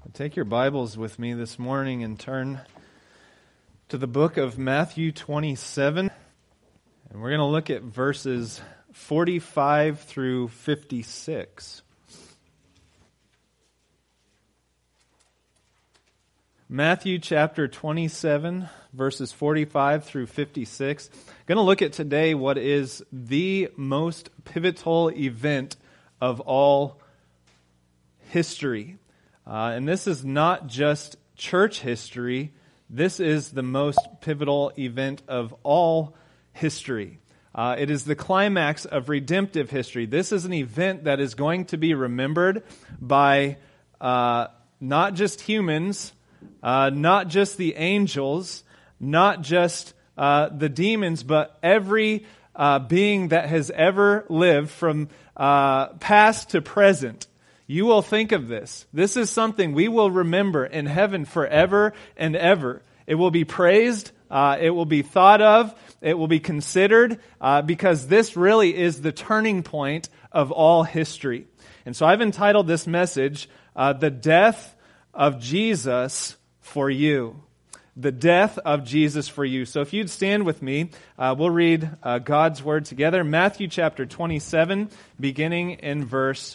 Take your Bibles with me this morning and turn to the book of Matthew 27. And we're going to look at verses 45 through 56. Matthew chapter 27, verses 45 through 56. I'm going to look at today what is the most pivotal event of all history. And this is not just church history. This is the most pivotal event of all history. It is the climax of redemptive history. This is an event that is going to be remembered by not just humans, not just the angels, not just the demons, but every being that has ever lived from past to present. You will think of this. This is something we will remember in heaven forever and ever. It will be praised. It will be thought of. It will be considered because this really is the turning point of all history. And so I've entitled this message, The Death of Jesus for You. The death of Jesus for you. So if you'd stand with me, we'll read God's Word together. Matthew chapter 27, beginning in verse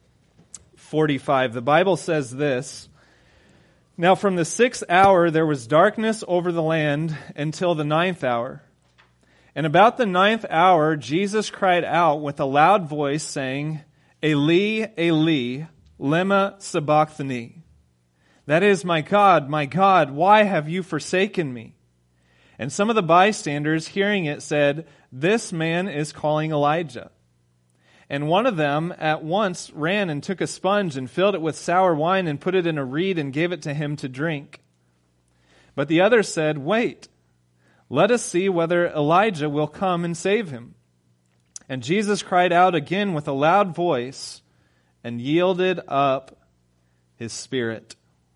45. The Bible says this: Now from the 6th hour there was darkness over the land until the 9th hour. And about the 9th hour Jesus cried out with a loud voice, saying, Eli, Eli, lema sabachthani. That is, my God, why have you forsaken me? And some of the bystanders, hearing it, said, This man is calling Elijah. And one of them at once ran and took a sponge and filled it with sour wine and put it in a reed and gave it to him to drink. But the other said, Wait, let us see whether Elijah will come and save him. And Jesus cried out again with a loud voice and yielded up his spirit.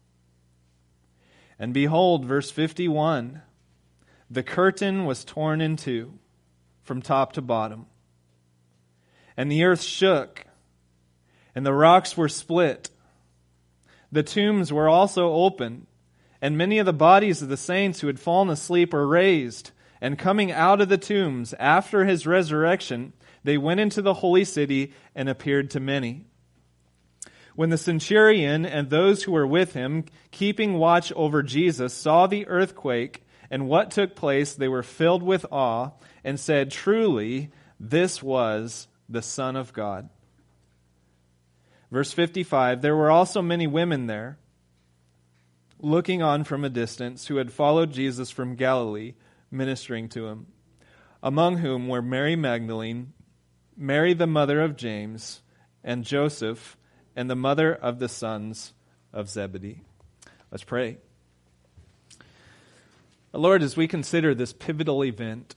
And behold, verse 51, the curtain was torn in two from top to bottom. And the earth shook, and the rocks were split. The tombs were also opened, and many of the bodies of the saints who had fallen asleep were raised. And coming out of the tombs after his resurrection, they went into the holy city and appeared to many. When the centurion and those who were with him, keeping watch over Jesus, saw the earthquake and what took place, they were filled with awe and said, Truly, this was the Son of God. Verse 55, there were also many women there, looking on from a distance, who had followed Jesus from Galilee, ministering to him, among whom were Mary Magdalene, Mary the mother of James, and Joseph, and the mother of the sons of Zebedee. Let's pray. Lord, as we consider this pivotal event,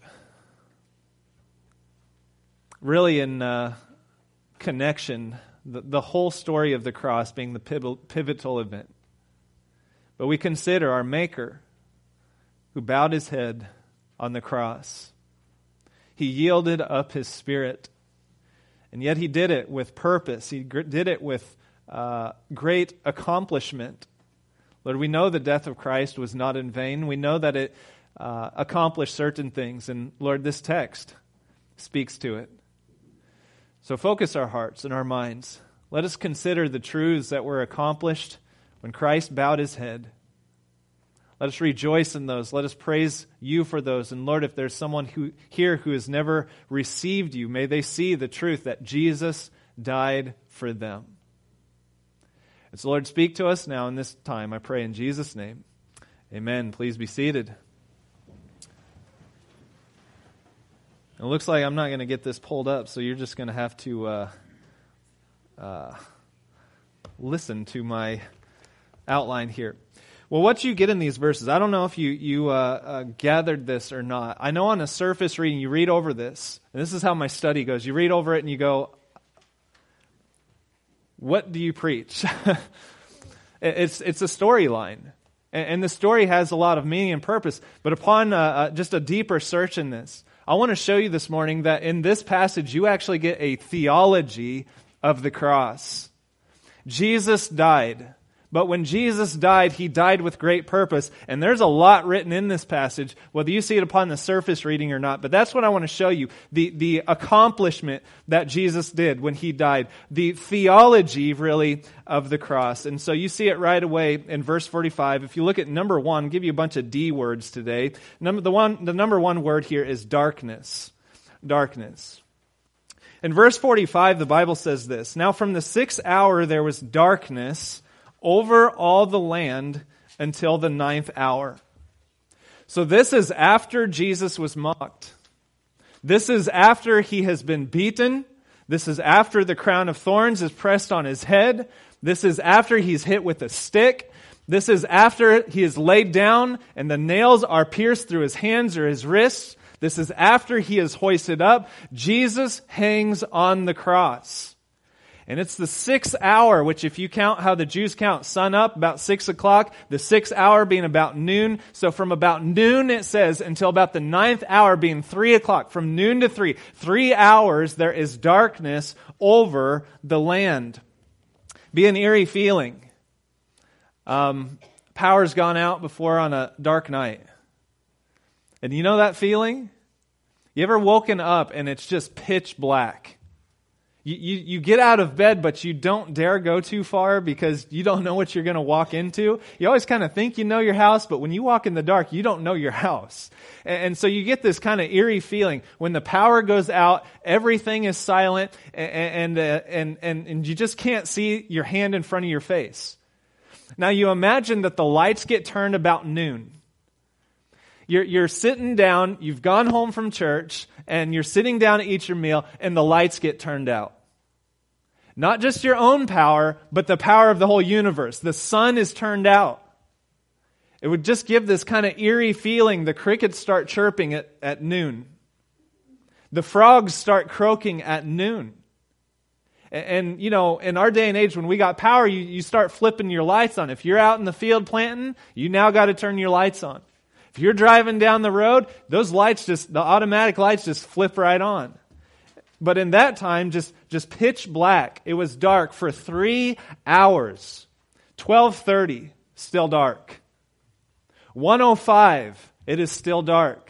really in connection, the whole story of the cross being the pivotal event. But we consider our Maker who bowed his head on the cross. He yielded up his spirit, and yet he did it with purpose. He did it with great accomplishment. Lord, we know the death of Christ was not in vain. We know that it accomplished certain things, and Lord, this text speaks to it. So focus our hearts and our minds. Let us consider the truths that were accomplished when Christ bowed his head. Let us rejoice in those. Let us praise you for those. And Lord, if there's someone here who has never received you, may they see the truth that Jesus died for them. And so Lord, speak to us now in this time. I pray in Jesus' name. Amen. Please be seated. It looks like I'm not going to get this pulled up, so you're just going to have to listen to my outline here. Well, what you get in these verses, I don't know if you gathered this or not. I know on a surface reading, you read over this, and this is how my study goes. You read over it and you go, what do you preach? It's a storyline. And the story has a lot of meaning and purpose. But upon just a deeper search in this, I want to show you this morning that in this passage, you actually get a theology of the cross. Jesus died, But when Jesus died, he died with great purpose. And there's a lot written in this passage, whether you see it upon the surface reading or not. But that's what I want to show you, the accomplishment that Jesus did when he died, the theology, really, of the cross. And so you see it right away in verse 45. If you look at number 1, I'll give you a bunch of D words today. The number 1 word here is darkness. Darkness. In verse 45, the Bible says this, "Now from the 6th hour there was darkness over all the land until the 9th hour." So this is after Jesus was mocked. This is after he has been beaten. This is after the crown of thorns is pressed on his head. This is after he's hit with a stick. This is after he is laid down and the nails are pierced through his hands or his wrists. This is after he is hoisted up. Jesus hangs on the cross. And it's the 6th hour, which if you count how the Jews count, sun up, about 6 o'clock, the 6th hour being about noon. So from about noon, it says, until about the 9th hour being 3 o'clock, from noon to 3 hours, there is darkness over the land. Be an eerie feeling. Power's gone out before on a dark night. And you know that feeling? You ever woken up and it's just pitch black? You get out of bed, but you don't dare go too far because you don't know what you're going to walk into. You always kind of think you know your house, but when you walk in the dark, you don't know your house. And so you get this kind of eerie feeling. When the power goes out, everything is silent, and you just can't see your hand in front of your face. Now you imagine that the lights get turned about noon. You're sitting down, you've gone home from church, and you're sitting down to eat your meal, and the lights get turned out. Not just your own power, but the power of the whole universe. The sun is turned out. It would just give this kind of eerie feeling. The crickets start chirping at noon. The frogs start croaking at noon. And, you know, in our day and age, when we got power, you start flipping your lights on. If you're out in the field planting, you now got to turn your lights on. If you're driving down the road, those lights the automatic lights just flip right on. But in that time, just pitch black. It was dark for 3 hours. 12:30, still dark. 1:05, it is still dark.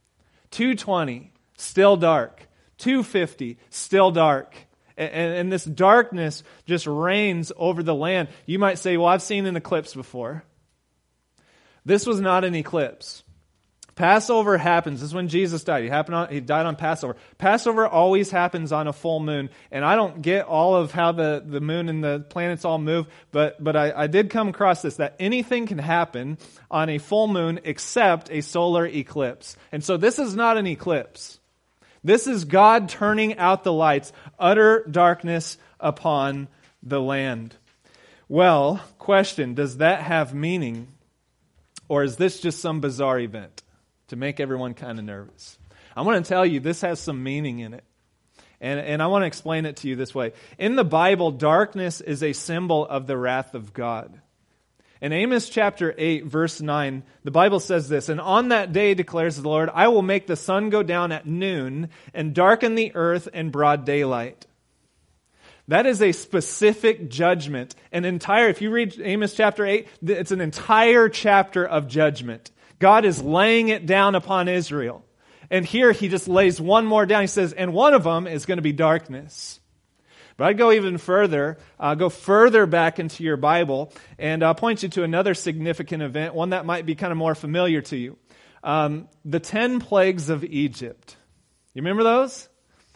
2:20, still dark. 2:50, still dark. And this darkness just reigns over the land. You might say, well, I've seen an eclipse before. This was not an eclipse. Passover happens. This is when Jesus died. He died on Passover. Passover always happens on a full moon. And I don't get all of how the moon and the planets all move, but I did come across this, that anything can happen on a full moon except a solar eclipse. And so this is not an eclipse. This is God turning out the lights, utter darkness upon the land. Well, question, does that have meaning? Or is this just some bizarre event to make everyone kind of nervous? I want to tell you, this has some meaning in it. And I want to explain it to you this way. In the Bible, darkness is a symbol of the wrath of God. In Amos chapter 8, verse 9, the Bible says this, "And on that day, declares the Lord, I will make the sun go down at noon and darken the earth in broad daylight." That is a specific judgment. If you read Amos chapter 8, it's an entire chapter of judgment. God is laying it down upon Israel. And here he just lays one more down. He says, and one of them is going to be darkness. But I'd go even further, go further back into your Bible, and I'll point you to another significant event, one that might be kind of more familiar to you. The 10 plagues of Egypt. You remember those?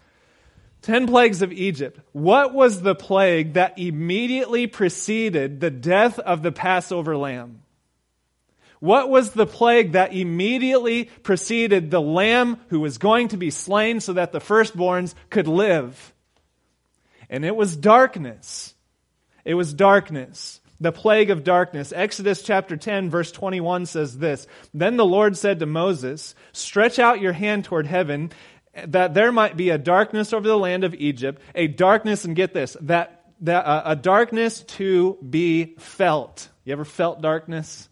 10 plagues of Egypt. What was the plague that immediately preceded the death of the Passover lamb? What was the plague that immediately preceded the lamb who was going to be slain so that the firstborns could live? And it was darkness. It was darkness. The plague of darkness. Exodus chapter 10 verse 21 says this, "Then the Lord said to Moses, stretch out your hand toward heaven, that there might be a darkness over the land of Egypt, a darkness," and get this, a darkness to be felt. You ever felt darkness?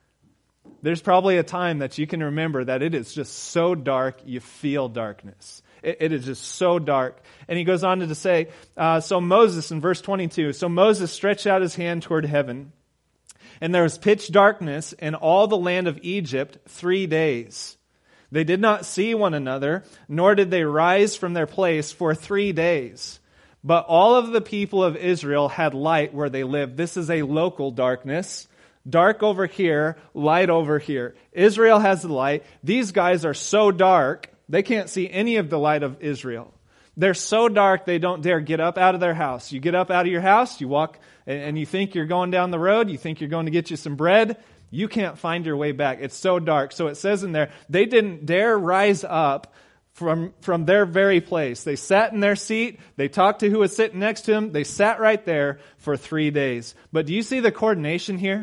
There's probably a time that you can remember that it is just so dark you feel darkness. It is just so dark. And he goes on to say, so Moses, in verse 22, so Moses stretched out his hand toward heaven, and there was pitch darkness in all the land of Egypt 3 days. They did not see one another, nor did they rise from their place for 3 days. But all of the people of Israel had light where they lived. This is a local darkness. Dark over here, light over here. Israel has the light. These guys are so dark, they can't see any of the light of Israel. They're so dark, they don't dare get up out of their house. You get up out of your house, you walk, and you think you're going down the road, you think you're going to get you some bread. You can't find your way back. It's so dark. So it says in there, they didn't dare rise up from their very place. They sat in their seat. They talked to who was sitting next to them. They sat right there for 3 days. But do you see the coordination here?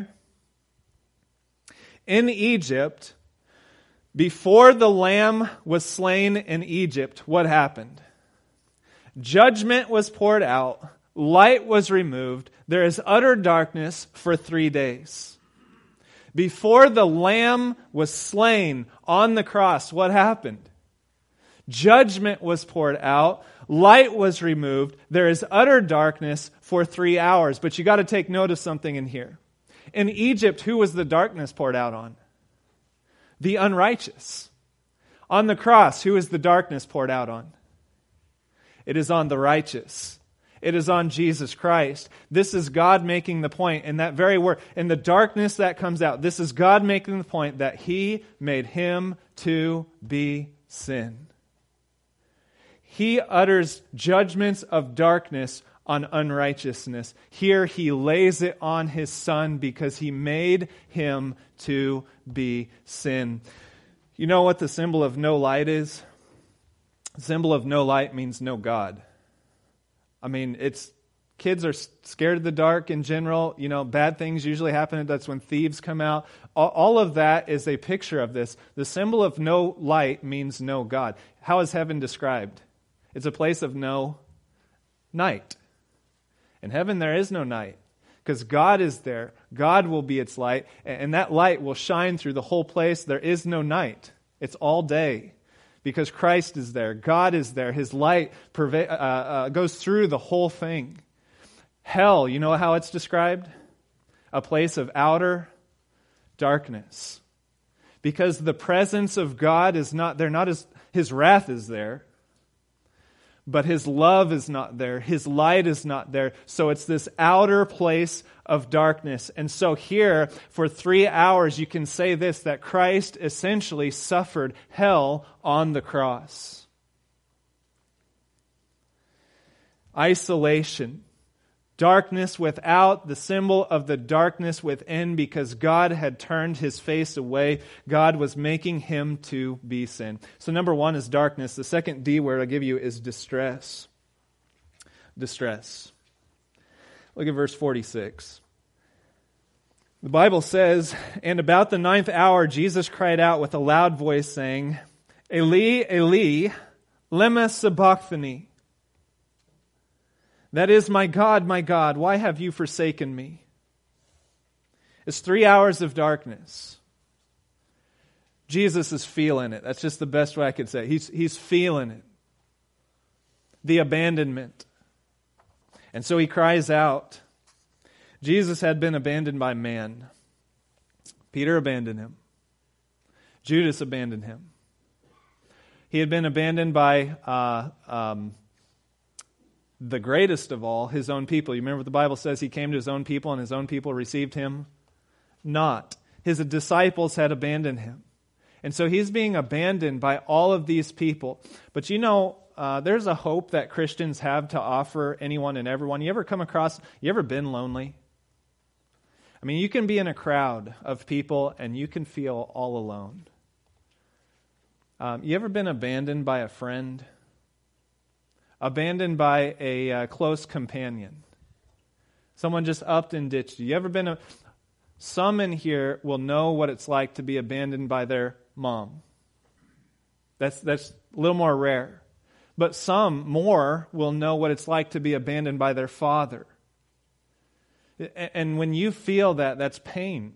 In Egypt, before the lamb was slain in Egypt, what happened? Judgment was poured out. Light was removed. There is utter darkness for 3 days. Before the lamb was slain on the cross, what happened? Judgment was poured out. Light was removed. There is utter darkness for 3 hours. But you got to take note of something in here. In Egypt, who was the darkness poured out on? The unrighteous. On the cross, who is the darkness poured out on? It is on the righteous. It is on Jesus Christ. This is God making the point in that very word. In the darkness that comes out, this is God making the point that He made Him to be sin. He utters judgments of darkness on unrighteousness. Here He lays it on His Son because He made Him to be sin. You know what the symbol of no light is? The symbol of no light means no God. I mean, kids are scared of the dark in general. You know, bad things usually happen. That's when thieves come out. All of that is a picture of this. The symbol of no light means no God. How is heaven described? It's a place of no night. In heaven, there is no night because God is there. God will be its light, and that light will shine through the whole place. There is no night. It's all day. Because Christ is there. God is there. His light goes through the whole thing. Hell, you know how it's described? A place of outer darkness. Because the presence of God is not there. His wrath is there. But His love is not there. His light is not there. So it's this outer place of darkness. And so here, for 3 hours, you can say this, that Christ essentially suffered hell on the cross. Isolation. Darkness without, the symbol of the darkness within, because God had turned His face away. God was making Him to be sin. So number one is darkness. The second D word I'll give you is distress. Distress. Look at verse 46. The Bible says, and about the 9th hour, Jesus cried out with a loud voice, saying, Eli, Eli, lema sabachthani. That is, my God, why have you forsaken me? It's 3 hours of darkness. Jesus is feeling it. That's just the best way I could say. He's feeling it. The abandonment. And so He cries out. Jesus had been abandoned by man. Peter abandoned Him. Judas abandoned Him. He had been abandoned by the greatest of all, His own people. You remember what the Bible says? He came to His own people and His own people received Him not. His disciples had abandoned Him. And so He's being abandoned by all of these people. But you know, there's a hope that Christians have to offer anyone and everyone. You ever been lonely? I mean, you can be in a crowd of people and you can feel all alone. You ever been abandoned by a friend? Abandoned by a close companion? Someone just upped and ditched you. You ever been some in here will know what it's like to be abandoned by their mom. That's a little more rare. But some more will know what it's like to be abandoned by their father. And when you feel that, that's pain.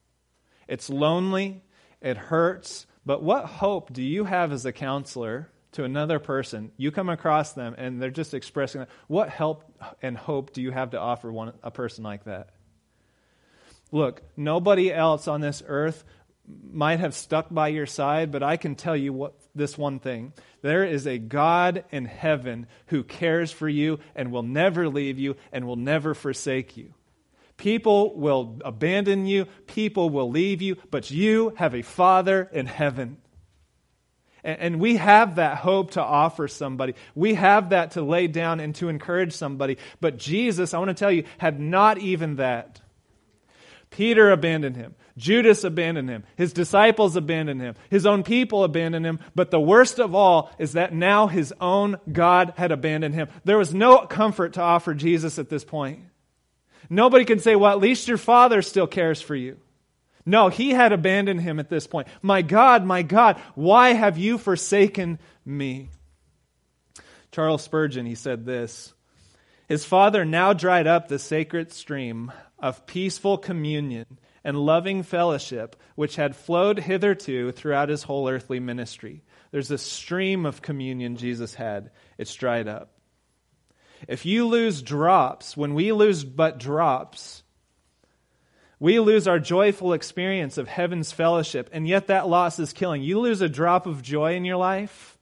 It's lonely. It hurts. But what hope do you have as a counselor to another person, you come across them and they're just expressing that, what help and hope do you have to offer a person like that? Look, nobody else on this earth might have stuck by your side, but I can tell you this one thing. There is a God in heaven who cares for you and will never leave you and will never forsake you. People will abandon you, people will leave you, but you have a Father in heaven. And we have that hope to offer somebody. We have that to lay down and to encourage somebody. But Jesus, I want to tell you, had not even that. Peter abandoned him. Judas abandoned him. His disciples abandoned him. His own people abandoned him. But the worst of all is that now his own God had abandoned him. There was no comfort to offer Jesus at this point. Nobody can say, well, at least your Father still cares for you. No, he had abandoned him at this point. My God, why have you forsaken me? Charles Spurgeon, he said this, his Father now dried up the sacred stream of peaceful communion and loving fellowship which had flowed hitherto throughout his whole earthly ministry. There's a stream of communion Jesus had. It's dried up. If you lose drops, when we lose but drops, we lose our joyful experience of heaven's fellowship, and yet that loss is killing. You lose a drop of joy in your life,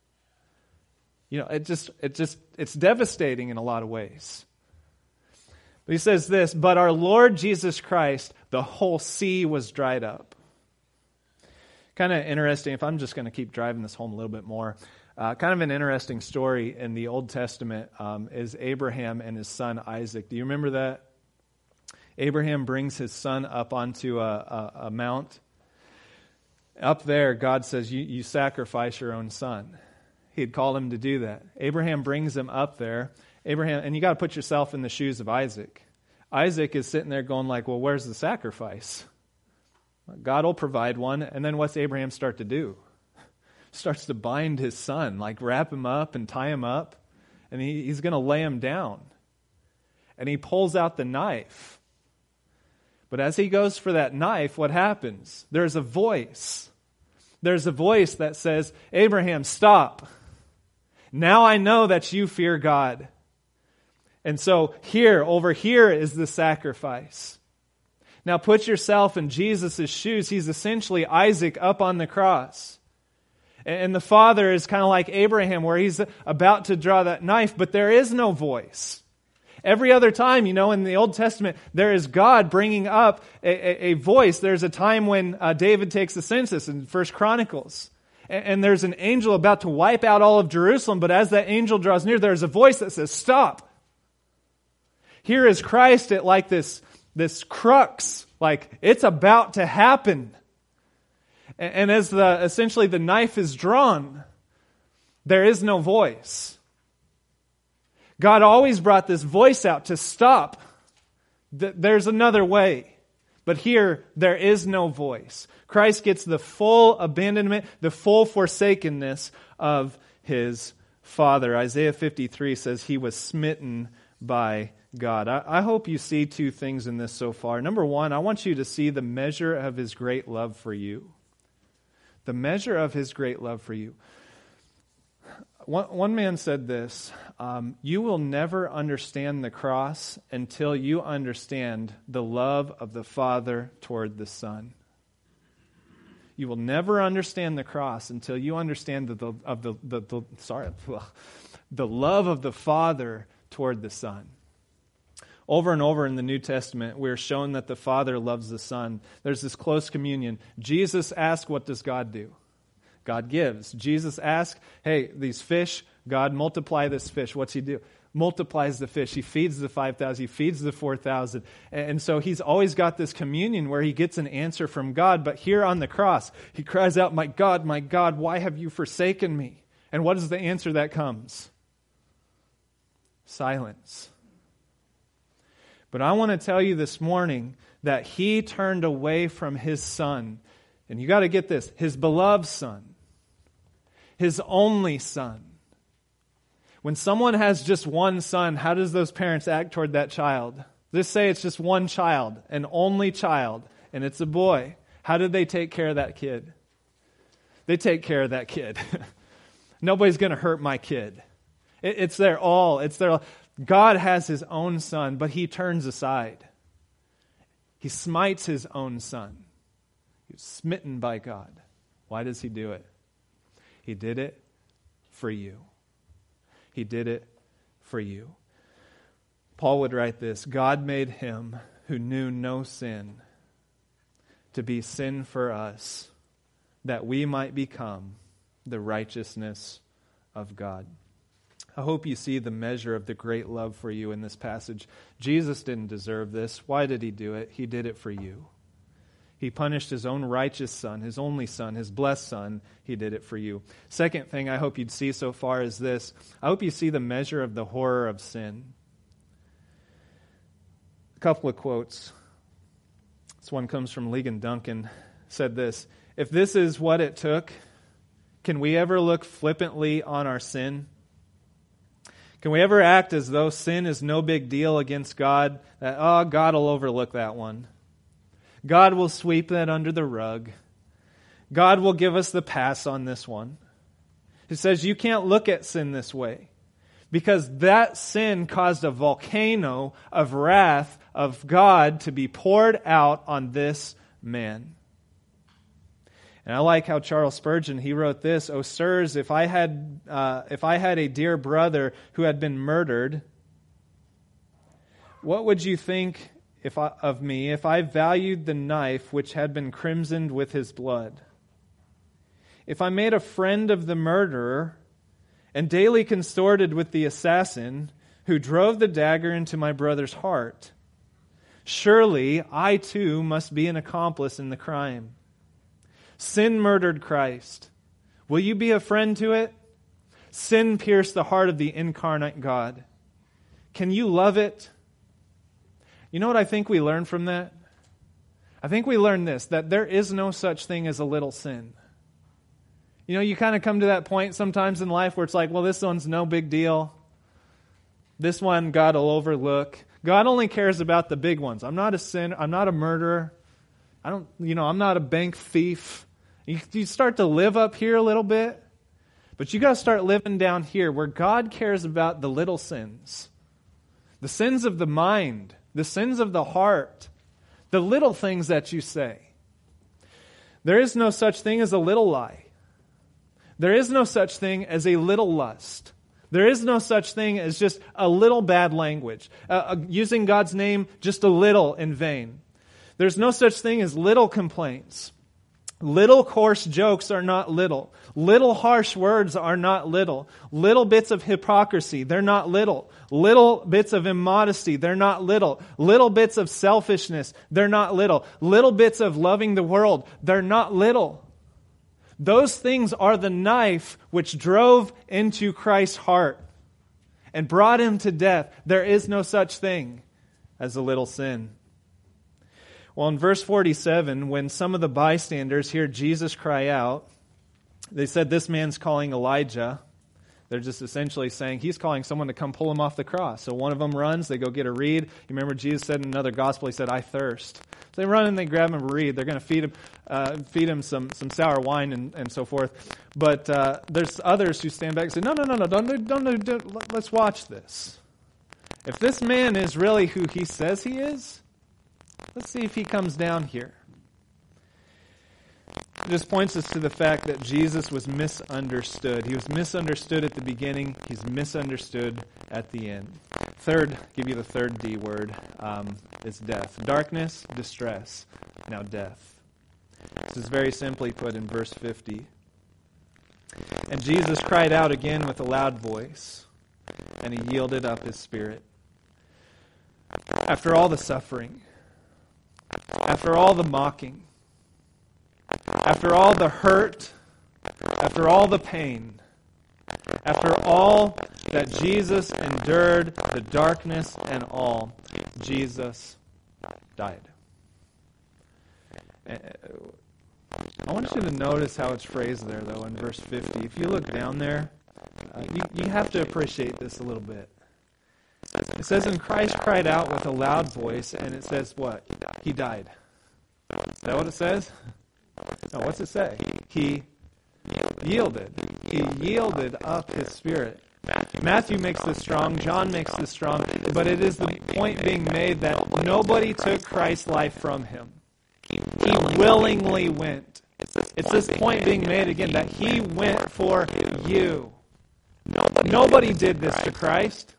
it's devastating in a lot of ways. But he says this, but our Lord Jesus Christ, the whole sea was dried up. Kind of interesting, if I'm just going to keep driving this home a little bit more, kind of an interesting story in the Old Testament is Abraham and his son Isaac. Do you remember that? Abraham brings his son up onto a mount. Up there, God says, you sacrifice your own son. He had called him to do that. Abraham brings him up there. And you got to put yourself in the shoes of Isaac. Isaac is sitting there going like, well, where's the sacrifice? God will provide one. And then what's Abraham start to do? Starts to bind his son, like wrap him up and tie him up. And he's going to lay him down. And he pulls out the knife. But as he goes for that knife, what happens? There's a voice. There's a voice that says, Abraham, stop. Now I know that you fear God. And so over here is the sacrifice. Now put yourself in Jesus' shoes. He's essentially Isaac up on the cross. And the father is kind of like Abraham, where he's about to draw that knife, but there is no voice. Every other time, in the Old Testament, there is God bringing up a voice. There's a time when David takes the census in 1 Chronicles. And there's an angel about to wipe out all of Jerusalem, but as that angel draws near, there's a voice that says, stop. Here is Christ at like this crux, like it's about to happen. And as essentially the knife is drawn, there is no voice. God always brought this voice out to stop. There's another way. But here, there is no voice. Christ gets the full abandonment, the full forsakenness of his Father. Isaiah 53 says he was smitten by God. I hope you see two things in this so far. Number one, I want you to see the measure of his great love for you. The measure of his great love for you. One man said this, you will never understand the cross until you understand the love of the Father toward the Son. You will never understand the cross until you understand the love of the Father toward the Son. Over and over in the New Testament, we're shown that the Father loves the Son. There's this close communion. Jesus asked, what does God do? God gives. Jesus asked, hey, these fish, God multiply this fish. What's he do? Multiplies the fish. He feeds the 5,000. He feeds the 4,000. And so he's always got this communion where he gets an answer from God. But here on the cross, he cries out, my God, why have you forsaken me? And what is the answer that comes? Silence. But I want to tell you this morning that he turned away from his Son. And you got to get this, his beloved Son. His only Son. When someone has just one son, how does those parents act toward that child? Just say it's just one child, an only child, and it's a boy. How did they take care of that kid? They take care of that kid. Nobody's going to hurt my kid. It's their all. It's their all. God has his own son, but he turns aside. He smites his own son. He was smitten by God. Why does he do it? He did it for you. He did it for you. Paul would write this, God made him who knew no sin to be sin for us, that we might become the righteousness of God. I hope you see the measure of the great love for you in this passage. Jesus didn't deserve this. Why did he do it? He did it for you. He punished his own righteous son, his only son, his blessed son. He did it for you. Second thing I hope you'd see so far is this. I hope you see the measure of the horror of sin. A couple of quotes. This one comes from Ligon Duncan. Said this, if this is what it took, can we ever look flippantly on our sin? Can we ever act as though sin is no big deal against God? That, God will overlook that one. God will sweep that under the rug. God will give us the pass on this one. He says you can't look at sin this way because that sin caused a volcano of wrath of God to be poured out on this man. And I like how Charles Spurgeon, he wrote this, "O sirs, if I had a dear brother who had been murdered, what would you think of me if I valued the knife which had been crimsoned with his blood? If I made a friend of the murderer and daily consorted with the assassin who drove the dagger into my brother's heart, surely I too must be an accomplice in the crime. Sin murdered Christ. Will you be a friend to it? Sin pierced the heart of the incarnate God. Can you love it?" You know what I think we learn from that? I think we learn this, that there is no such thing as a little sin. You know, you kind of come to that point sometimes in life where it's like, well, this one's no big deal. This one God will overlook. God only cares about the big ones. I'm not a sinner. I'm not a murderer. I'm not a bank thief. You start to live up here a little bit, but you got to start living down here where God cares about the little sins. The sins of the mind, the sins of the heart, the little things that you say. There is no such thing as a little lie. There is no such thing as a little lust. There is no such thing as just a little bad language, using God's name just a little in vain. There's no such thing as little complaints. Little coarse jokes are not little. Little harsh words are not little. Little bits of hypocrisy, they're not little. Little bits of immodesty, they're not little. Little bits of selfishness, they're not little. Little bits of loving the world, they're not little. Those things are the knife which drove into Christ's heart and brought him to death. There is no such thing as a little sin. Well, in verse 47, when some of the bystanders hear Jesus cry out, they said, this man's calling Elijah. They're just essentially saying he's calling someone to come pull him off the cross. So one of them runs, they go get a reed. You remember Jesus said in another gospel, he said, I thirst. So they run and they grab him a reed. They're going to feed him some sour wine and so forth. But there's others who stand back and say, no, don't, let's watch this. If this man is really who he says he is, let's see if he comes down here. It just points us to the fact that Jesus was misunderstood. He was misunderstood at the beginning. He's misunderstood at the end. Third, give you the third D word, is death. Darkness, distress, now death. This is very simply put in verse 50. And Jesus cried out again with a loud voice, and he yielded up his spirit. After all the suffering, after all the mocking, after all the hurt, after all the pain, after all that Jesus endured, the darkness and all, Jesus died. I want you to notice how it's phrased there, though, in verse 50. If you look down there, you have to appreciate this a little bit. It says, and Christ cried out with a loud voice, and it says what? He died. Is that what it says? No, what's it say? He Yielded. He yielded up his spirit. Matthew makes this strong, John makes this strong, but it is the point being made that nobody took Christ's life from him. He willingly went. It's this point being made again that he went for you. Nobody did this to Christ.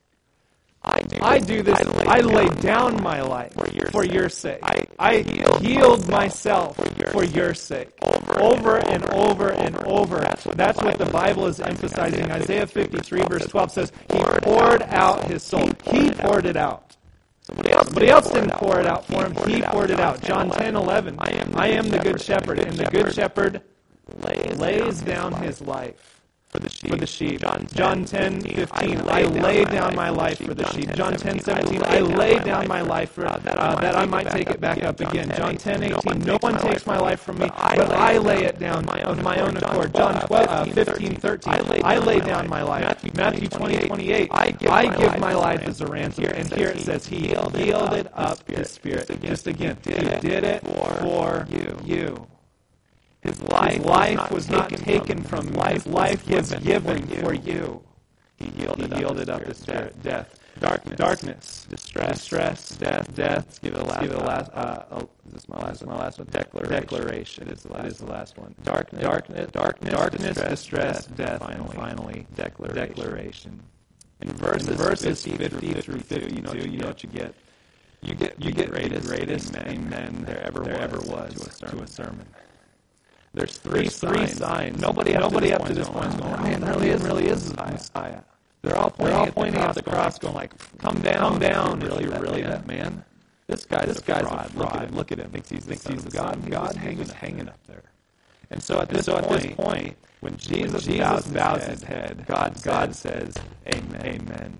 I do this. I lay down my life for your sake. I yield myself for your sake. Over and over and over. That's what the Bible is emphasizing. Isaiah 53 verse 12 says, He poured out His soul. He poured it out. Somebody else didn't pour it out for Him. He poured it out. John 10:11. I am the good shepherd, and the good shepherd lays down his life for the sheep. John 10:15, I lay down my life for the sheep. John 10:17, I lay down my life for that I might take it back up again. John 10:18, no one takes my life from me, but I lay it down of my own accord. John 15:13, I lay down my life. Matthew 20:28, I give my life as a ransom. And here it says, He yielded up His spirit. Just again, He did it for you. His life was not taken from you. His life was given for you. He yielded up His spirit. Death, darkness, distress, death. Let's give it a last. Is this my last one? Declaration. It is the last one. Darkness, distress, death. Finally, declaration. In verses 50 through 52, you know what you get. You get greatest amen there ever was to a sermon. There's three signs. Nobody up to this point is going, man, really is the Messiah. They're all pointing out the cross, going like, come down, really that man. This guy's a fraud. Look at him. Thinks he's the God hanging up there. And so at this point, when Jesus bows his head, God says, Amen.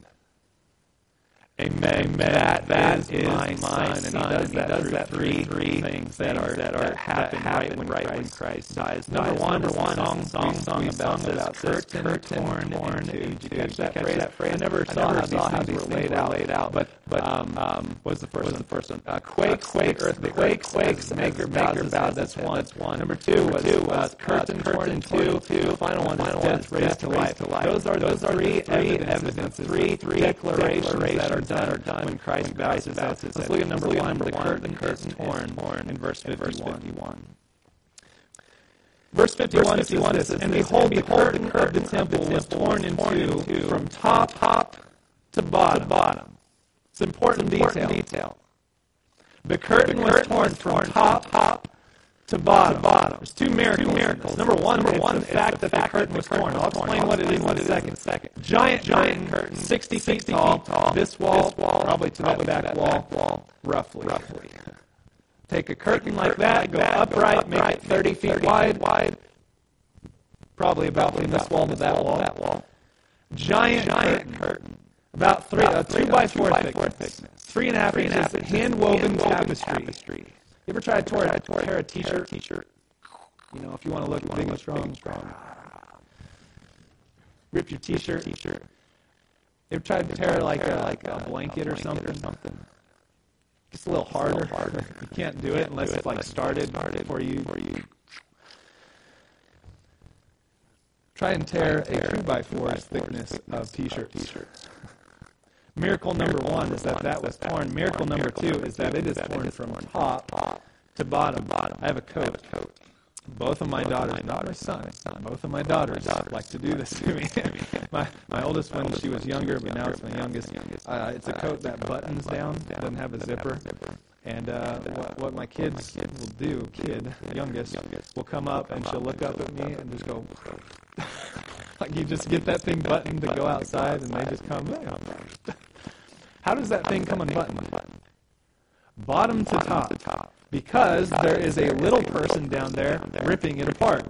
Amen. That is my son. And he does that three things that happen right when Christ dies. Number one, song about curtain torn in two. Did you catch that phrase? I never saw how these things were laid out. But what's the first one? Quakes, maker bows. That's one. Number two was curtain torn in two. The final one is death raised to life. Those are three evidences, three declarations that are done when Christ bows his head. Let's look at number one, the curtain torn in verse 51. Verse 51 says, and behold, the curtain of the temple was torn in two from top to bottom. It's an important detail. The curtain was torn from top to bottom. There's two miracles. Number one, the fact that the curtain was torn. I'll explain what it is in a second. Giant curtain, 60 feet tall. This wall, probably to that back wall, roughly. Take a curtain like that, go upright, make it 30 feet wide. Probably about from this wall to that wall. Giant curtain. About 2 by 4 thickness. 3.5 inches, hand-woven tapestry. You ever tried to tear a t-shirt? You know, if you want to look big and strong. Rip your t-shirt. You ever tried to tear like a blanket or something? Just a little harder. You can't do it unless it's like started for you. Try and tear a 2 by 4's thickness of t-shirts. Miracle number one is that was torn. Miracle number two is that it is torn from top to bottom. I have a coat. Both of my daughters, not my son, both of my daughters like to do this to me. my oldest one, she was younger, but now it's my youngest. It's a coat that buttons down, doesn't have a zipper. And what my kids will do, youngest, will come up and she'll look up at me and just go, like you just get that thing buttoned to go outside and they just come. How does that thing come unbuttoned? Bottom to top. Because there is a little person down there ripping it apart.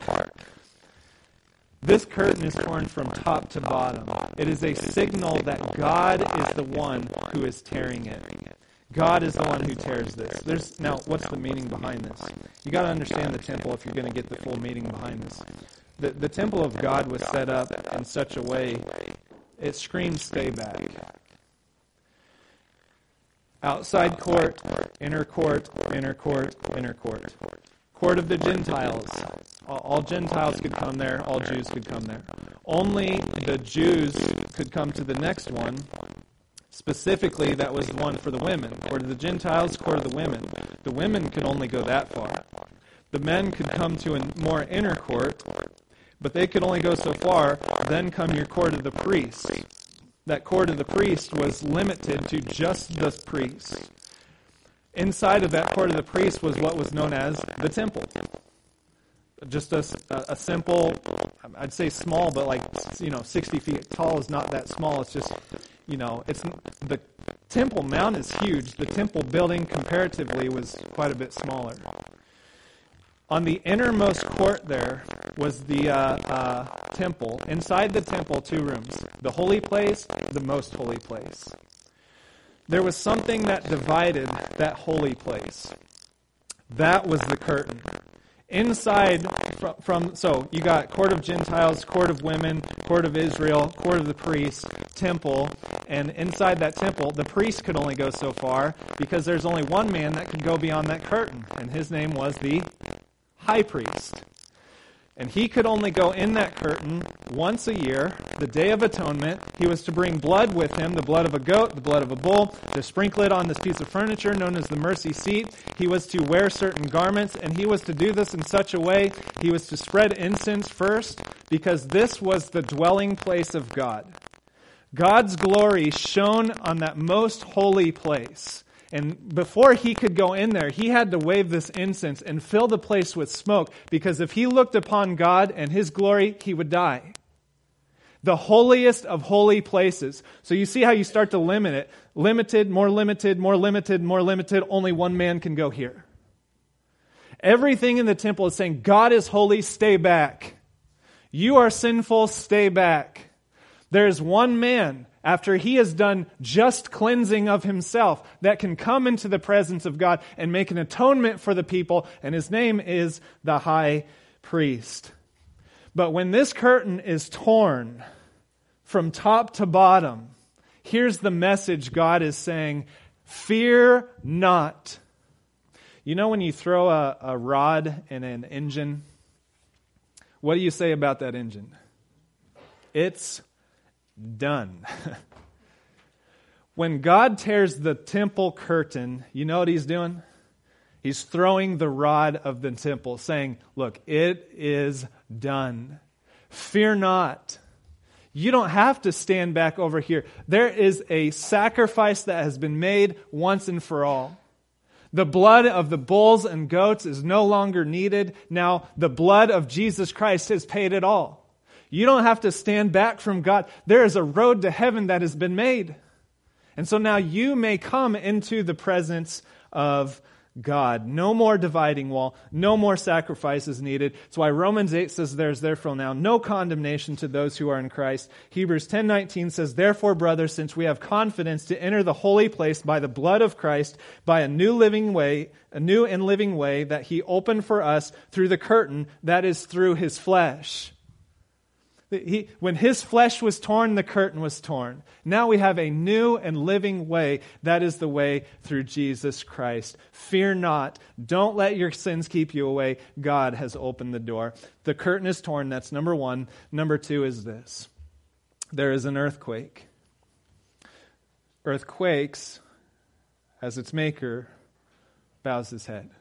This curtain is torn from top to bottom. It is a signal that God is the one who is tearing it. God is the one who tears this. Now, what's the meaning behind this? You got to understand the temple if you're going to get the full meaning behind this. The temple of God was set up in such a way, it screams stay back. Outside court, inner court, inner court, inner court. Court of the Gentiles, All Gentiles could come there. All Jews could come there. Only the Jews could come to the next one. Specifically, that was the one for the women. Court of the Gentiles, court of the women. The women could only go that far. The men could come to a more inner court, but they could only go so far. Then come your court of the priest. That court of the priest was limited to just the priest. Inside of that court of the priest was what was known as the temple. Just a simple, I'd say small, but 60 feet tall is not that small. It's just, it's the Temple Mount is huge. The temple building comparatively was quite a bit smaller. On the innermost court there was the temple. Inside the temple, 2 rooms. The holy place, the most holy place. There was something that divided that holy place. That was the curtain. Inside, so you got court of Gentiles, court of women, court of Israel, court of the priests, temple, and inside that temple, the priest could only go so far because there's only one man that could go beyond that curtain, and his name was the high priest. And he could only go in that curtain once a year, the Day of Atonement. He was to bring blood with him, the blood of a goat, the blood of a bull, to sprinkle it on this piece of furniture known as the mercy seat. He was to wear certain garments, and he was to do this in such a way, he was to spread incense first, because this was the dwelling place of God. God's glory shone on that most holy place. And before he could go in there, he had to wave this incense and fill the place with smoke, because if he looked upon God and his glory, he would die. The holiest of holy places. So you see how you start to limit it. Limited, more limited, more limited, more limited. Only one man can go here. Everything in the temple is saying, God is holy, stay back. You are sinful, stay back. There is one man, after he has done just cleansing of himself, that can come into the presence of God and make an atonement for the people, and his name is the high priest. But when this curtain is torn from top to bottom, here's the message God is saying: fear not. You know when you throw a rod in an engine, what do you say about that engine? It's done. When God tears the temple curtain, you know what he's doing? He's throwing the rod of the temple, saying, look, it is done. Fear not. You don't have to stand back over here. There is a sacrifice that has been made once and for all. The blood of the bulls and goats is no longer needed. Now the blood of Jesus Christ has paid it all. You don't have to stand back from God. There is a road to heaven that has been made. And so now you may come into the presence of God. No more dividing wall. No more sacrifices needed. That's why Romans 8 says there's therefore now no condemnation to those who are in Christ. Hebrews 10:19 says, therefore, brothers, since we have confidence to enter the holy place by the blood of Christ, by a new and living way that he opened for us through the curtain, that is through his flesh. When his flesh was torn, the curtain was torn. Now we have a new and living way. That is the way through Jesus Christ. Fear not. Don't let your sins keep you away. God has opened the door. The curtain is torn. That's number one. Number two is this. There is an earthquake. Earthquakes, as its maker, bows his head.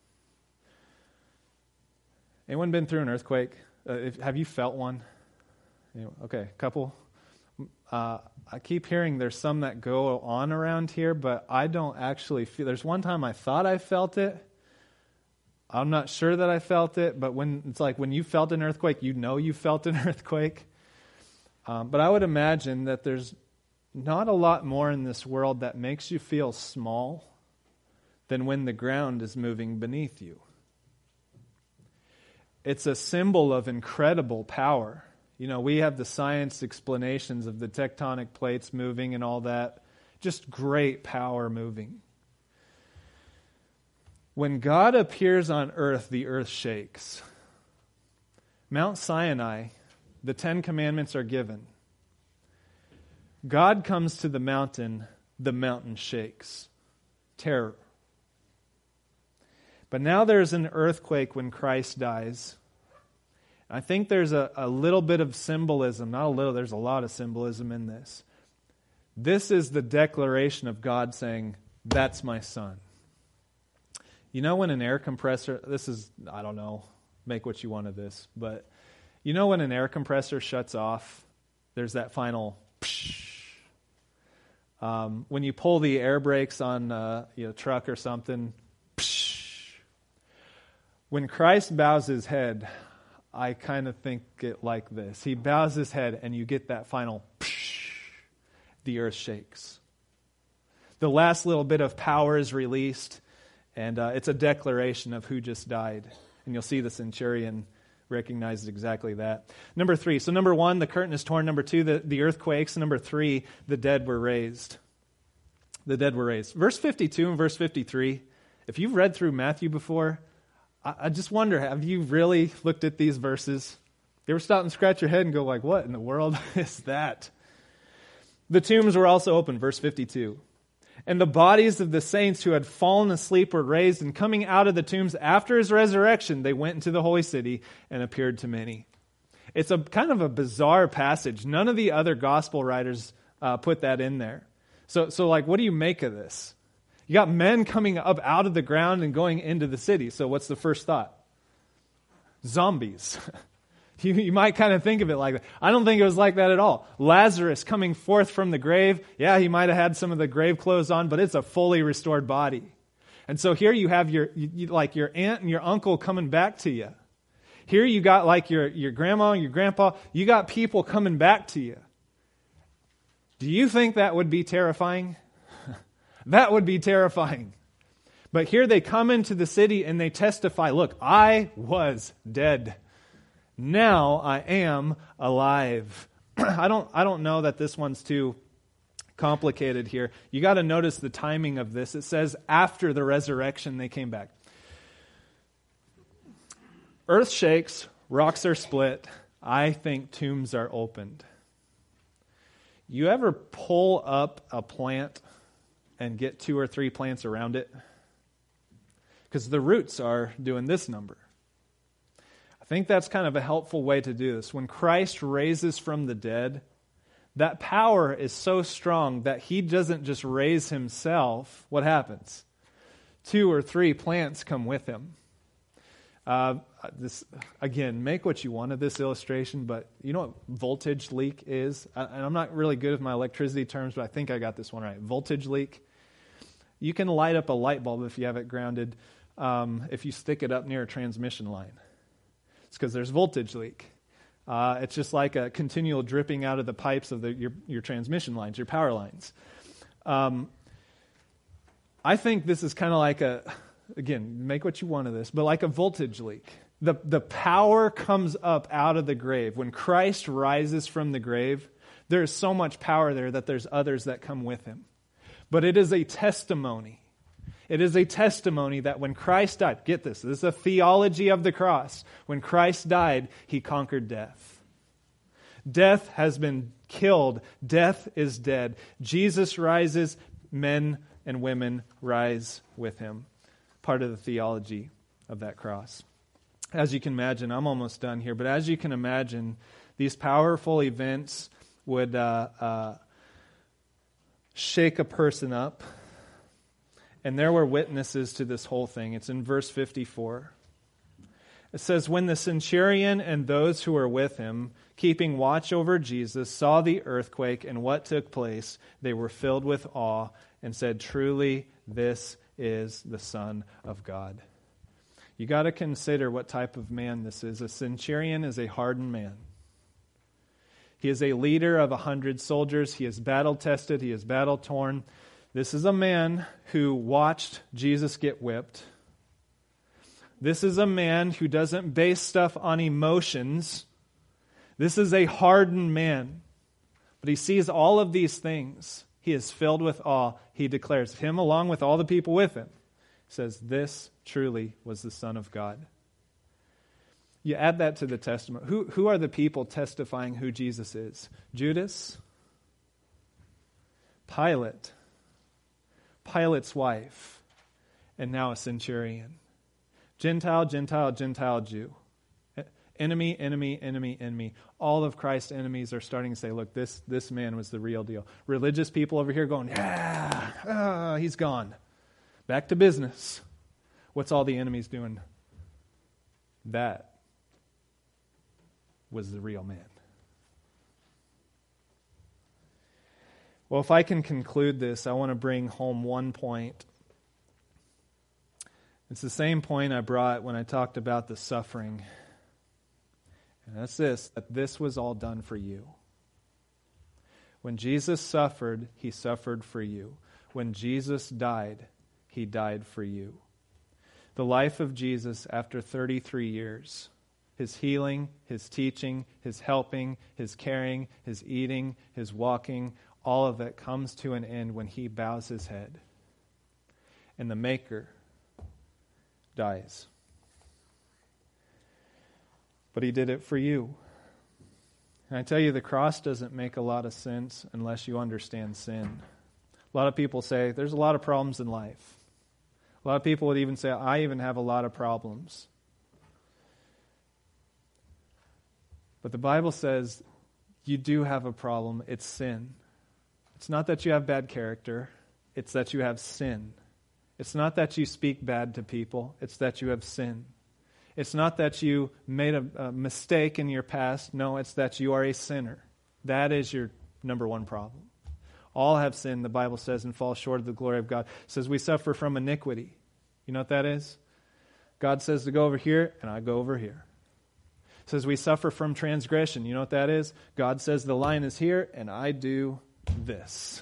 Anyone been through an earthquake? Have you felt one? Okay, a couple. I keep hearing there's some that go on around here, but I don't actually feel. There's one time I thought I felt it. I'm not sure that I felt it, but it's like when you felt an earthquake, you know you felt an earthquake. But I would imagine that there's not a lot more in this world that makes you feel small than when the ground is moving beneath you. It's a symbol of incredible power. You know, we have the science explanations of the tectonic plates moving and all that. Just great power moving. When God appears on earth, the earth shakes. Mount Sinai, the 10 Commandments are given. God comes to the mountain shakes. Terror. But now there's an earthquake when Christ dies. I think there's a little bit of symbolism, not a little, there's a lot of symbolism in this. This is the declaration of God saying, that's my son. You know when an air compressor, this is, I don't know, make what you want of this, but you know when an air compressor shuts off, there's that final psh. When you pull the air brakes on a truck or something, psh. When Christ bows his head, I kind of think it like this. He bows his head and you get that final psh. The earth shakes. The last little bit of power is released, and it's a declaration of who just died. And you'll see the centurion recognizes exactly that. Number 3. So number 1, the curtain is torn. Number 2, the earth quakes. Number 3, the dead were raised. The dead were raised. Verse 52 and verse 53, if you've read through Matthew before, I just wonder, have you really looked at these verses? You ever stop and scratch your head and go like, what in the world is that? The tombs were also open, verse 52. And the bodies of the saints who had fallen asleep were raised, and coming out of the tombs after his resurrection, they went into the holy city and appeared to many. It's a kind of a bizarre passage. None of the other gospel writers put that in there. So like, what do you make of this? You got men coming up out of the ground and going into the city. So what's the first thought? Zombies. You might kind of think of it like that. I don't think it was like that at all. Lazarus coming forth from the grave. Yeah, he might have had some of the grave clothes on, but it's a fully restored body. And so here you have your aunt and your uncle coming back to you. Here you got like your grandma and your grandpa. You got people coming back to you. Do you think that would be terrifying? That would be terrifying. But here they come into the city and they testify, look, I was dead. Now I am alive. I don't know that this one's too complicated here. You got to notice the timing of this. It says after the resurrection they came back. Earth shakes, rocks are split. I think tombs are opened. You ever pull up a plant and get 2 or 3 plants around it? Because the roots are doing this number. I think that's kind of a helpful way to do this. When Christ raises from the dead, that power is so strong that he doesn't just raise himself. What happens? 2 or 3 plants come with him. This again, make what you want of this illustration, but you know what voltage leak is? And I'm not really good with my electricity terms, but I think I got this one right. Voltage leak. You can light up a light bulb if you have it grounded, if you stick it up near a transmission line. It's because there's voltage leak. It's just like a continual dripping out of the pipes of your transmission lines, your power lines. I think this is kind of like again, make what you want of this, but like a voltage leak. The power comes up out of the grave. When Christ rises from the grave, there is so much power there that there's others that come with him. But it is a testimony. It is a testimony that when Christ died, get this is a theology of the cross. When Christ died, he conquered death. Death has been killed. Death is dead. Jesus rises, men and women rise with him. Part of the theology of that cross. As you can imagine, I'm almost done here, but as you can imagine, these powerful events would shake a person up. And there were witnesses to this whole thing. It's in verse 54. It says, when the centurion and those who were with him, keeping watch over Jesus, saw the earthquake and what took place, they were filled with awe and said, truly, this is the Son of God. You got to consider what type of man this is. A centurion is a hardened man. He is a leader of 100 soldiers. He is battle-tested. He is battle-torn. This is a man who watched Jesus get whipped. This is a man who doesn't base stuff on emotions. This is a hardened man. But he sees all of these things. He is filled with awe. He declares him along with all the people with him. He says, this truly was the Son of God. You add that to the testament. Who are the people testifying who Jesus is? Judas? Pilate? Pilate's wife? And now a centurion. Gentile, Gentile, Gentile, Jew. Enemy, enemy, enemy, enemy. All of Christ's enemies are starting to say, look, this man was the real deal. Religious people over here going, yeah, he's gone. Back to business. What's all the enemies doing? That was the real man. Well, if I can conclude this, I want to bring home one point. It's the same point I brought when I talked about the suffering. And that's this, that this was all done for you. When Jesus suffered, he suffered for you. When Jesus died, he died for you. The life of Jesus after 33 years, his healing, his teaching, his helping, his caring, his eating, his walking, all of it comes to an end when he bows his head. And the Maker dies. But he did it for you. And I tell you, the cross doesn't make a lot of sense unless you understand sin. A lot of people say, there's a lot of problems in life. A lot of people would even say, I even have a lot of problems. But the Bible says you do have a problem. It's sin. It's not that you have bad character. It's that you have sin. It's not that you speak bad to people. It's that you have sin. It's not that you made a mistake in your past. No, it's that you are a sinner. That is your number one problem. All have sinned, the Bible says, and fall short of the glory of God. It says we suffer from iniquity. You know what that is? God says to go over here, and I go over here. It says we suffer from transgression. You know what that is? God says the line is here, and I do this.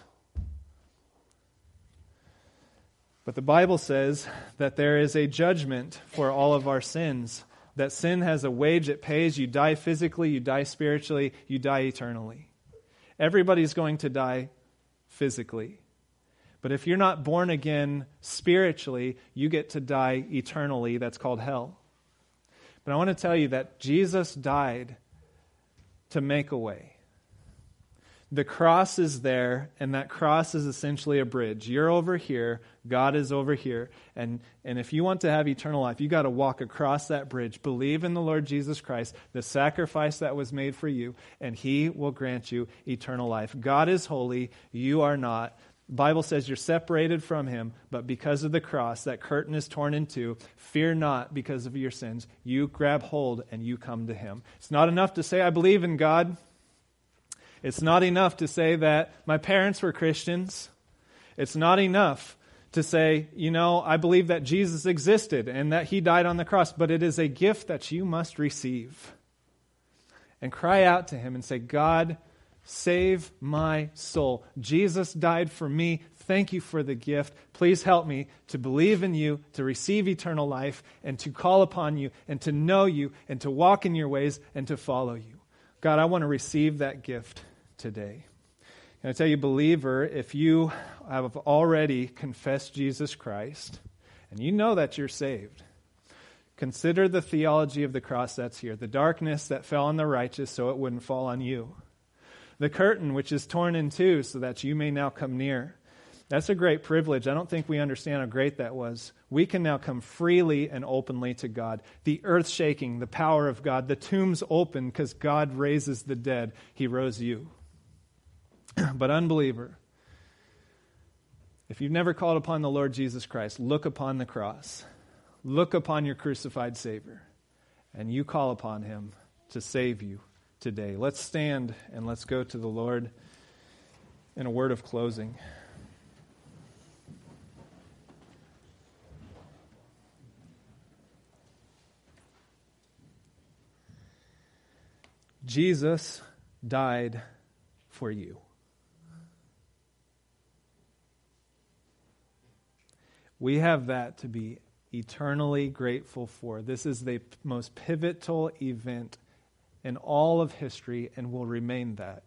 But the Bible says that there is a judgment for all of our sins. That sin has a wage it pays. You die physically, you die spiritually, you die eternally. Everybody's going to die physically. But if you're not born again spiritually, you get to die eternally. That's called hell. But I want to tell you that Jesus died to make a way. The cross is there, and that cross is essentially a bridge. You're over here, God is over here, and if you want to have eternal life, you got to walk across that bridge. Believe in the Lord Jesus Christ, the sacrifice that was made for you, and he will grant you eternal life. God is holy, you are not. The Bible says you're separated from him, but because of the cross, that curtain is torn in two. Fear not because of your sins. You grab hold and you come to him. It's not enough to say, I believe in God. It's not enough to say that my parents were Christians. It's not enough to say, I believe that Jesus existed and that he died on the cross. But it is a gift that you must receive. And cry out to him and say, God, save my soul. Jesus died for me. Thank you for the gift. Please help me to believe in you, to receive eternal life, and to call upon you, and to know you, and to walk in your ways, and to follow you. God, I want to receive that gift today. Can I tell you, believer, if you have already confessed Jesus Christ, and you know that you're saved, consider the theology of the cross that's here. The darkness that fell on the righteous so it wouldn't fall on you. The curtain which is torn in two so that you may now come near. That's a great privilege. I don't think we understand how great that was. We can now come freely and openly to God. The earth shaking, the power of God, the tombs open because God raises the dead. He rose you. But unbeliever, if you've never called upon the Lord Jesus Christ, look upon the cross. Look upon your crucified Savior. And you call upon him to save you today. Let's stand and let's go to the Lord in a word of closing. Jesus died for you. We have that to be eternally grateful for. This is the most pivotal event in all of history and will remain that.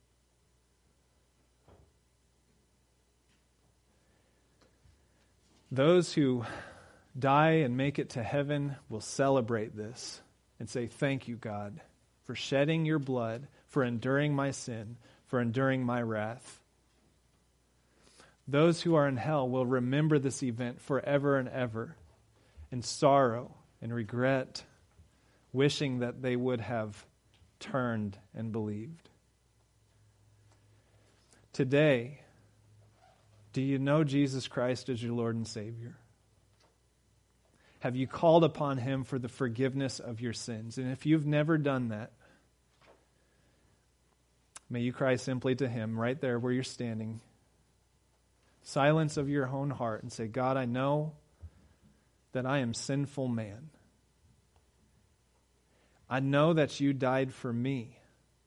Those who die and make it to heaven will celebrate this and say, thank you, God, for shedding your blood, for enduring my sin, for enduring my wrath. Those who are in hell will remember this event forever and ever in sorrow and regret, wishing that they would have turned and believed. Today, do you know Jesus Christ as your Lord and Savior? Have you called upon him for the forgiveness of your sins? And if you've never done that, may you cry simply to him right there where you're standing. Silence of your own heart and say, God, I know that I am sinful man. I know that you died for me.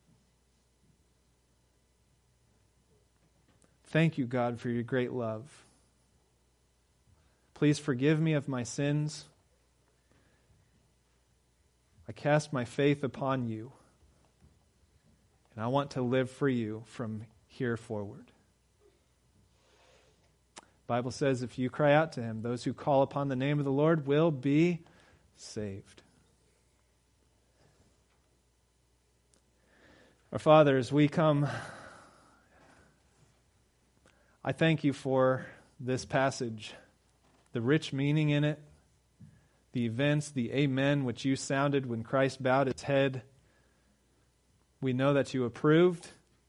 Thank you, God, for your great love. Please forgive me of my sins. I cast my faith upon you, and I want to live for you from here forward. The Bible says if you cry out to him, those who call upon the name of the Lord will be saved. Our Father, as we come, I thank you for this passage, the rich meaning in it, the events, the amen which you sounded when Christ bowed his head. We know that you approved.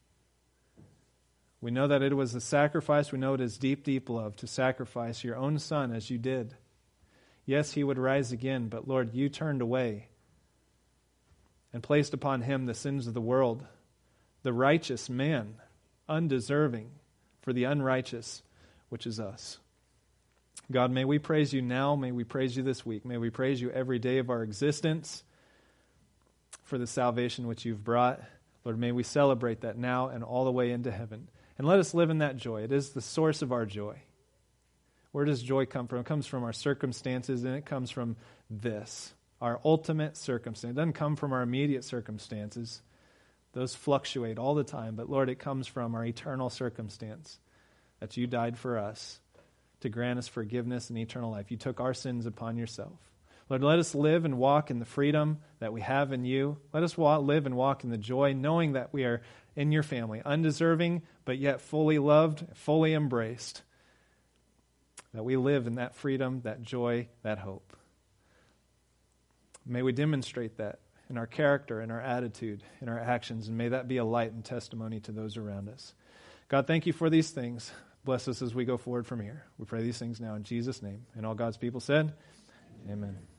We know that it was a sacrifice. We know it is deep, deep love to sacrifice your own Son as you did. Yes, he would rise again, but Lord, you turned away and placed upon him the sins of the world, the righteous man, undeserving for the unrighteous, which is us. God, may we praise you now. May we praise you this week. May we praise you every day of our existence for the salvation which you've brought. Lord, may we celebrate that now and all the way into heaven. And let us live in that joy. It is the source of our joy. Where does joy come from? It comes from our circumstances, and it comes from this, our ultimate circumstance. It doesn't come from our immediate circumstances. Those fluctuate all the time. But Lord, it comes from our eternal circumstance, that you died for us to grant us forgiveness and eternal life. You took our sins upon yourself. Lord, let us live and walk in the freedom that we have in you. Let us live and walk in the joy, knowing that we are in your family, undeserving, but yet fully loved, fully embraced. That we live in that freedom, that joy, that hope. May we demonstrate that in our character, in our attitude, in our actions, and may that be a light and testimony to those around us. God, thank you for these things. Bless us as we go forward from here. We pray these things now in Jesus' name. And all God's people said, amen.